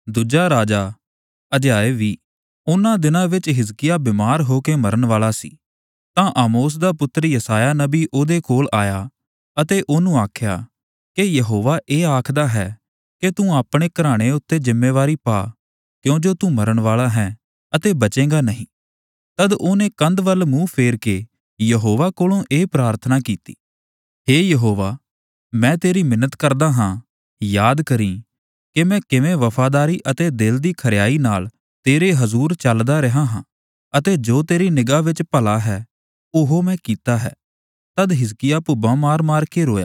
ਦੂਜਾ ਰਾਜਾ ਅਧਿਆਇ 20। ਉਹਨਾਂ ਦਿਨਾਂ ਵਿੱਚ ਹਿਜ਼ਕੀਯਾਹ ਬਿਮਾਰ ਹੋ ਕੇ ਮਰਨ ਵਾਲਾ ਸੀ। ਤਾਂ ਆਮੋਸ ਦਾ ਪੁੱਤਰ ਯਸਾਯਾਹ ਨਬੀ ਉਹਦੇ ਕੋਲ ਆਇਆ ਅਤੇ ਉਹਨੂੰ ਆਖਿਆ ਕਿ ਯਹੋਵਾ ਇਹ ਆਖਦਾ ਹੈ ਕਿ ਤੂੰ ਆਪਣੇ ਘਰਾਣੇ ਉੱਤੇ ਜ਼ਿੰਮੇਵਾਰੀ ਪਾ, ਕਿਉਂ ਜੋ ਤੂੰ ਮਰਨ ਵਾਲਾ ਹੈ ਅਤੇ ਬਚੇਂਗਾ ਨਹੀਂ। ਤਦ ਉਹਨੇ ਕੰਧ ਵੱਲ ਮੂੰਹ ਫੇਰ ਕੇ ਯਹੋਵਾ ਕੋਲੋਂ ਇਹ ਪ੍ਰਾਰਥਨਾ ਕੀਤੀ, ਹੇ ਯਹੋਵਾ, ਮੈਂ ਤੇਰੀ ਮਿੰਨਤ ਕਰਦਾ ਹਾਂ, ਯਾਦ ਕਰੀਂ ਕਿ ਮੈਂ ਕਿਵੇਂ ਵਫ਼ਾਦਾਰੀ ਅਤੇ ਦਿਲ ਦੀ ਖਰਿਆਈ ਨਾਲ ਤੇਰੇ ਹਜ਼ੂਰ ਚੱਲਦਾ ਰਿਹਾ ਹਾਂ ਅਤੇ ਜੋ ਤੇਰੀ ਨਿਗਾਹ ਵਿੱਚ ਭਲਾ ਹੈ ਉਹ ਮੈਂ ਕੀਤਾ ਹੈ। ਤਦ ਹਿਜ਼ਕੀਯਾਹ ਭੁੱਬਾਂ ਮਾਰ-ਮਾਰ ਕੇ ਰੋਇਆ।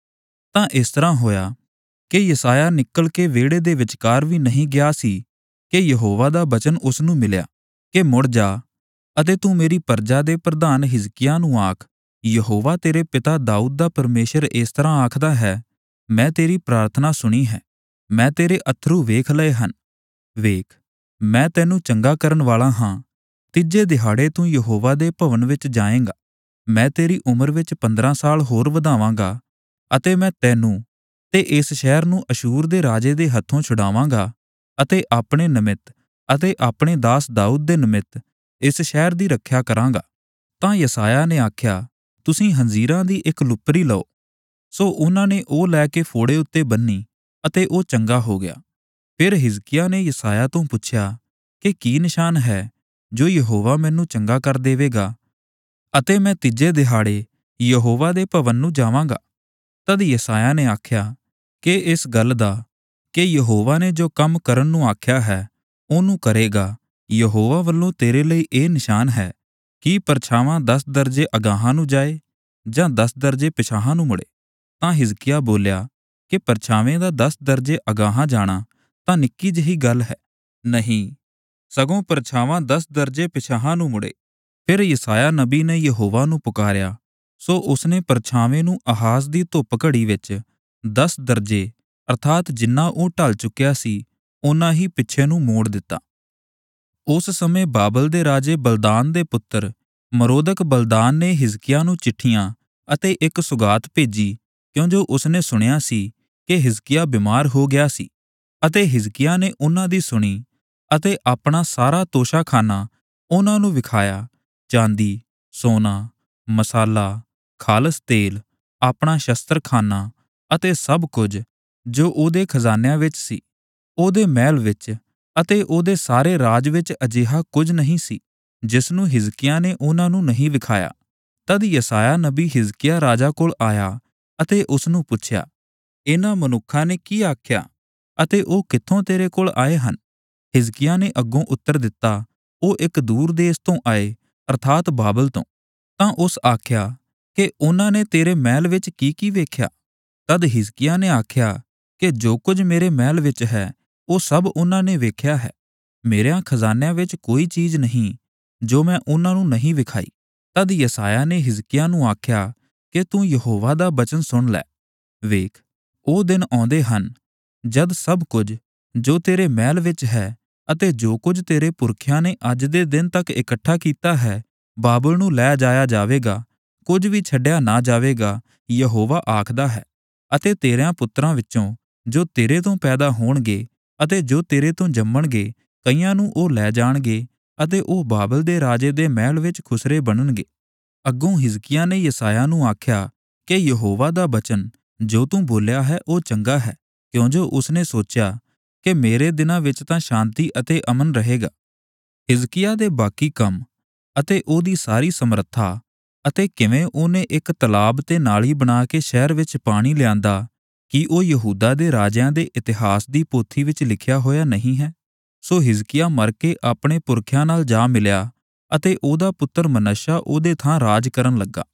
ਤਾਂ ਇਸ ਤਰ੍ਹਾਂ ਹੋਇਆ ਕਿ ਯਸਾਯਾਹ ਨਿਕਲ ਕੇ ਵਿਹੜੇ ਦੇ ਵਿਚਕਾਰ ਵੀ ਨਹੀਂ ਗਿਆ ਸੀ ਕਿ ਯਹੋਵਾ ਦਾ ਬਚਨ ਉਸਨੂੰ ਮਿਲਿਆ ਕਿ ਮੁੜ ਜਾ ਅਤੇ ਤੂੰ ਮੇਰੀ ਪਰਜਾ ਦੇ ਪ੍ਰਧਾਨ ਹਿਜ਼ਕੀਯਾਹ ਨੂੰ ਆਖ, ਯਹੋਵਾ ਤੇਰੇ ਪਿਤਾ ਦਾਊਦ ਦਾ ਪਰਮੇਸ਼ਰ ਇਸ ਤਰ੍ਹਾਂ ਆਖਦਾ ਹੈ, ਮੈਂ ਤੇਰੀ ਪ੍ਰਾਰਥਨਾ ਸੁਣੀ ਹੈ, ਮੈਂ ਤੇਰੇ ਅੱਥਰੂ ਵੇਖ ਲਏ ਹਨ। ਵੇਖ, ਮੈਂ ਤੈਨੂੰ ਚੰਗਾ ਕਰਨ ਵਾਲਾ ਹਾਂ। ਤੀਜੇ ਦਿਹਾੜੇ ਤੂੰ ਯਹੋਵਾ ਦੇ ਭਵਨ ਵਿੱਚ ਜਾਏਂਗਾ। ਮੈਂ ਤੇਰੀ ਉਮਰ ਵਿੱਚ 15 ਸਾਲ ਹੋਰ ਵਧਾਵਾਂਗਾ ਅਤੇ ਮੈਂ ਤੈਨੂੰ ਤੇ ਇਸ ਸ਼ਹਿਰ ਨੂੰ ਅਸ਼ੂਰ ਦੇ ਰਾਜੇ ਦੇ ਹੱਥੋਂ ਛੁਡਾਵਾਂਗਾ ਅਤੇ ਆਪਣੇ ਨਿਮਿਤ ਅਤੇ ਆਪਣੇ ਦਾਸ ਦਾਊਦ ਦੇ ਨਿਮਿਤ ਇਸ ਸ਼ਹਿਰ ਦੀ ਰੱਖਿਆ ਕਰਾਂਗਾ। ਤਾਂ ਯਸਾਯਾਹ ਨੇ ਆਖਿਆ, ਤੁਸੀਂ ਹੰਜ਼ੀਰਾਂ ਦੀ ਇੱਕ ਲੁਪਰੀ ਲਓ। ਸੋ ਉਹਨਾਂ ਨੇ ਉਹ ਲੈ ਕੇ ਫੋੜੇ ਉੱਤੇ ਬੰਨੀ ਅਤੇ ਉਹ ਚੰਗਾ ਹੋ ਗਿਆ। ਫਿਰ ਹਿਜ਼ਕੀਯਾਹ ਨੇ ਯਸਾਯਾਹ ਤੋਂ ਪੁੱਛਿਆ ਕਿ ਕੀ ਨਿਸ਼ਾਨ ਹੈ ਜੋ ਯਹੋਵਾ ਮੈਨੂੰ ਚੰਗਾ ਕਰ ਦੇਵੇਗਾ ਅਤੇ ਮੈਂ ਤੀਜੇ ਦਿਹਾੜੇ ਯਹੋਵਾ ਦੇ ਭਵਨ ਨੂੰ ਜਾਵਾਂਗਾ। ਤਦ ਯਸਾਯਾਹ ਨੇ ਆਖਿਆ ਕਿ ਇਸ ਗੱਲ ਦਾ ਕਿ ਯਹੋਵਾ ਨੇ ਜੋ ਕੰਮ ਕਰਨ ਨੂੰ ਆਖਿਆ ਹੈ ਉਹਨੂੰ ਕਰੇਗਾ। ਯਹੋਵਾ ਵੱਲੋਂ ਤੇਰੇ ਲਈ ਇਹ ਨਿਸ਼ਾਨ ਹੈ ਕਿ ਪਰਛਾਵਾਂ 10 ਦਰਜੇ ਅਗਾਹਾਂ ਨੂੰ ਜਾਏ ਜਾਂ 10 ਦਰਜੇ ਪਿਛਾਹਾਂ ਨੂੰ ਮੁੜੇ। ਤਾਂ ਹਿਜ਼ਕੀਯਾਹ ਬੋਲਿਆ ਕਿ ਪਰਛਾਵੇਂ ਦਾ 10 ਦਰਜੇ ਅਗਾਹਾਂ ਜਾਣਾ ਤਾਂ ਨਿੱਕੀ ਜਿਹੀ ਗੱਲ ਹੈ, ਨਹੀਂ, ਸਗੋਂ ਪਰਛਾਵਾਂ 10 ਦਰਜੇ ਪਿਛਾਹਾਂ ਨੂੰ ਮੁੜੇ। ਫਿਰ ਯਸਾਯਾਹ ਨਬੀ ਨੇ ਯਹੋਵਾ ਨੂੰ ਪੁਕਾਰਿਆ, ਸੋ ਉਸਨੇ ਪਰਛਾਵੇਂ ਨੂੰ ਆਹਾਜ਼ ਦੀ ਧੁੱਪ ਘੜੀ ਵਿੱਚ 10 ਦਰਜੇ ਅਰਥਾਤ ਜਿੰਨਾ ਉਹ ਢਲ ਚੁੱਕਿਆ ਸੀ ਓਨਾ ਹੀ ਪਿੱਛੇ ਨੂੰ ਮੋੜ ਦਿੱਤਾ। ਉਸ ਸਮੇਂ ਬਾਬਲ ਦੇ ਰਾਜੇ ਬਲਦਾਨ ਦੇ ਪੁੱਤਰ ਮਰੋਦਕ ਬਲਦਾਨ ਨੇ ਹਿਜ਼ਕੀਯਾਹ ਨੂੰ ਚਿੱਠੀਆਂ ਅਤੇ ਇੱਕ ਸੁਗਾਤ ਭੇਜੀ, ਕਿਉਂ ਜੋ ਉਸਨੇ ਸੁਣਿਆ ਸੀ ਕਿ ਹਿਜ਼ਕੀਯਾਹ ਬਿਮਾਰ ਹੋ ਗਿਆ ਸੀ। ਅਤੇ ਹਿਜ਼ਕੀਯਾਹ ਨੇ ਉਹਨਾਂ ਦੀ ਸੁਣੀ ਅਤੇ ਆਪਣਾ ਸਾਰਾ ਤੋਸ਼ਾਖਾਨਾ ਉਹਨਾਂ ਨੂੰ ਵਿਖਾਇਆ, ਚਾਂਦੀ, ਸੋਨਾ, ਮਸਾਲਾ, ਖਾਲਸ ਤੇਲ, ਆਪਣਾ ਸ਼ਸਤਰਖਾਨਾ ਅਤੇ ਸਭ ਕੁਝ ਜੋ ਉਹਦੇ ਖਜ਼ਾਨਿਆਂ ਵਿੱਚ ਸੀ। ਉਹਦੇ ਮਹਿਲ ਵਿੱਚ ਅਤੇ ਉਹਦੇ ਸਾਰੇ ਰਾਜ ਵਿੱਚ ਅਜਿਹਾ ਕੁਝ ਨਹੀਂ ਸੀ ਜਿਸ ਨੂੰ ਹਿਜ਼ਕੀਯਾਹ ਨੇ ਉਹਨਾਂ ਨੂੰ ਨਹੀਂ ਵਿਖਾਇਆ। ਤਦ ਯਸਾਯਾਹ ਨਬੀ ਹਿਜ਼ਕੀਯਾਹ ਰਾਜਾ ਕੋਲ ਆਇਆ ਅਤੇ ਉਸਨੂੰ ਪੁੱਛਿਆ, ਇਹਨਾਂ ਮਨੁੱਖਾਂ ਨੇ ਕੀ ਆਖਿਆ ਅਤੇ ਉਹ ਕਿੱਥੋਂ ਤੇਰੇ ਕੋਲ ਆਏ ਹਨ? ਹਿਜ਼ਕੀਯਾਹ ਨੇ ਅੱਗੋਂ ਉੱਤਰ ਦਿੱਤਾ, ਉਹ ਇੱਕ ਦੂਰ ਦੇਸ਼ ਤੋਂ ਆਏ ਅਰਥਾਤ ਬਾਬਲ ਤੋਂ। ਤਾਂ ਉਸ ਆਖਿਆ ਕਿ ਉਹਨਾਂ ਨੇ ਤੇਰੇ ਮਹਿਲ ਵਿੱਚ ਕੀ ਵੇਖਿਆ? ਤਦ ਹਿਜ਼ਕੀਯਾਹ ਨੇ ਆਖਿਆ ਕਿ ਜੋ ਕੁਝ ਮੇਰੇ ਮਹਿਲ ਵਿੱਚ ਹੈ ਉਹ ਸਭ ਉਹਨਾਂ ਨੇ ਵੇਖਿਆ ਹੈ। ਮੇਰਿਆਂ ਖਜ਼ਾਨਿਆਂ ਵਿੱਚ ਕੋਈ ਚੀਜ਼ ਨਹੀਂ ਜੋ ਮੈਂ ਉਹਨਾਂ ਨੂੰ ਨਹੀਂ ਵਿਖਾਈ। ਤਦ ਯਸਾਯਾਹ ਨੇ ਹਿਜ਼ਕੀਯਾਹ ਨੂੰ ਆਖਿਆ ਕਿ ਤੂੰ ਯਹੋਵਾ ਦਾ ਬਚਨ ਸੁਣ ਲੈ। ਵੇਖ, ਉਹ ਦਿਨ ਆਉਂਦੇ ਹਨ ਜਦ ਸਭ ਕੁਝ ਜੋ ਤੇਰੇ ਮਹਿਲ ਵਿੱਚ ਹੈ ਅਤੇ ਜੋ ਕੁਝ ਤੇਰੇ ਪੁਰਖਿਆਂ ਨੇ ਅੱਜ ਦੇ ਦਿਨ ਤੱਕ ਇਕੱਠਾ ਕੀਤਾ ਹੈ ਬਾਬਲ ਨੂੰ ਲੈ ਜਾਇਆ ਜਾਵੇਗਾ, ਕੁਝ ਵੀ ਛੱਡਿਆ ਨਾ ਜਾਵੇਗਾ, ਯਹੋਵਾ ਆਖਦਾ ਹੈ। ਅਤੇ ਤੇਰਿਆਂ ਪੁੱਤਰਾਂ ਵਿੱਚੋਂ ਜੋ ਤੇਰੇ ਤੋਂ ਪੈਦਾ ਹੋਣਗੇ ਅਤੇ ਜੋ ਤੇਰੇ ਤੋਂ ਜੰਮਣਗੇ, ਕਈਆਂ ਨੂੰ ਉਹ ਲੈ ਜਾਣਗੇ ਅਤੇ ਉਹ ਬਾਬਲ ਦੇ ਰਾਜੇ ਦੇ ਮਹਿਲ ਵਿੱਚ ਖੁਸਰੇ ਬਣਨਗੇ। ਅੱਗੋਂ ਹਿਜ਼ਕੀਯਾਹ ਨੇ ਯਸਾਯਾਹ ਨੂੰ ਆਖਿਆ ਕਿ ਯਹੋਵਾ ਦਾ ਬਚਨ ਜੋ ਤੂੰ ਬੋਲਿਆ ਹੈ ਉਹ ਚੰਗਾ ਹੈ, ਕਿਉਂ ਜੋ ਉਸਨੇ ਸੋਚਿਆ ਕਿ ਮੇਰੇ ਦਿਨਾਂ ਵਿੱਚ ਤਾਂ ਸ਼ਾਂਤੀ ਅਤੇ ਅਮਨ ਰਹੇਗਾ। ਹਿਜ਼ਕੀਯਾਹ ਦੇ ਬਾਕੀ ਕੰਮ ਅਤੇ ਉਹਦੀ ਸਾਰੀ ਸਮਰੱਥਾ ਅਤੇ ਕਿਵੇਂ ਉਹਨੇ ਇੱਕ ਤਲਾਬ ਤੇ ਨਾਲੀ ਬਣਾ ਕੇ ਸ਼ਹਿਰ ਵਿੱਚ ਪਾਣੀ ਲਿਆਂਦਾ, ਕੀ ਉਹ ਯਹੂਦਾ ਦੇ ਰਾਜਿਆਂ ਦੇ ਇਤਿਹਾਸ ਦੀ ਪੋਥੀ ਵਿੱਚ ਲਿਖਿਆ ਹੋਇਆ ਨਹੀਂ ਹੈ? ਸੋ ਹਿਜ਼ਕੀਯਾਹ ਮਰ ਕੇ ਆਪਣੇ ਪੁਰਖਿਆਂ ਨਾਲ ਜਾ ਮਿਲਿਆ ਅਤੇ ਉਹਦਾ ਪੁੱਤਰ ਮਨੱਸ਼ਾ ਉਹਦੇ ਥਾਂ ਰਾਜ ਕਰਨ ਲੱਗਾ।